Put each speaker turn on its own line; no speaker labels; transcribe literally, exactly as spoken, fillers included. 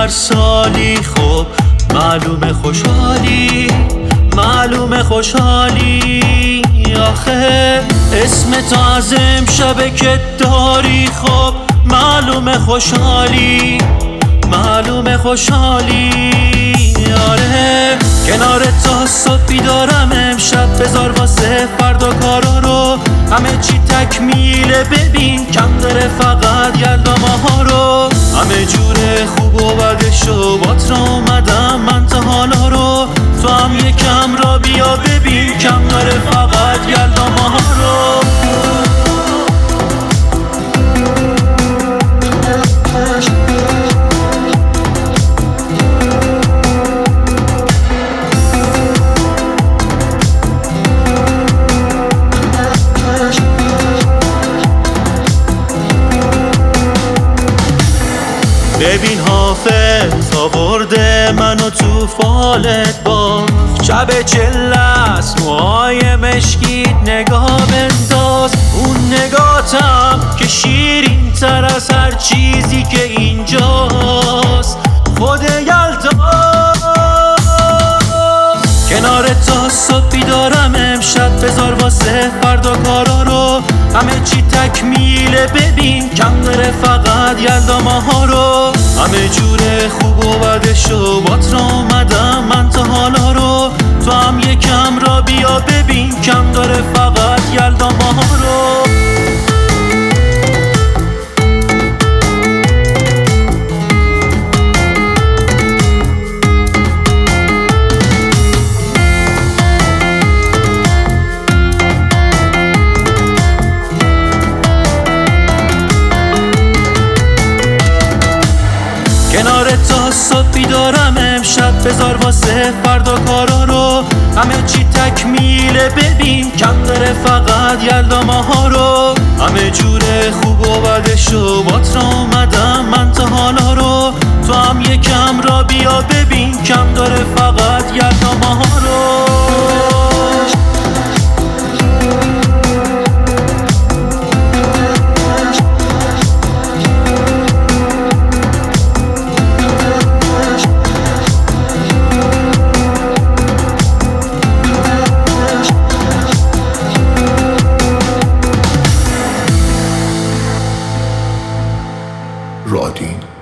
هر سالی، خب معلومه خوشحالی، معلومه خوشحالی. آخه اسم تو از امشب که داری، خب معلومه خوشحالی، معلومه خوشحالی. آره کنار تا صبح بیدارم امشب، بذار واسه فردا کارا رو، همه چی تکمیله ببین، کم داره فقط یلدا ماها رو. همه جور خوب و بدشو بات را اومدم من تا حالا رو، تو هم یکم را بیا ببین، کم داره فقط یلدا ماها رو. ببین حافظ آورده منو تو فالت باز، شب چلست موهای مشکیت نگاه بنداز، اون نگاتم که شیرین تر از هر چیزی که اینجاست، خود یلدا. کنار تا صبح بیدارم امشب، بذار واسه فردا کارا رو، همه چی تکمیله ببین، کم داره فقط یلدا ماها رو. همه جور خوب و بدشو بات را اومدم من تا حالا رو، تو هم یکم را بیا ببین، کم داره فقط یلدا ماها رو. کنار تا صبح بیدارم امشب، بذار واسه فردا کارا رو، همه چی تکمیله ببین، کم داره فقط یلدا ماها رو. همه جور خوب و بدشو بات را اومدم من تا حالا رو، تو هم یکم را بیا ببین، کم داره فقط یلدا ماها رو.
رادین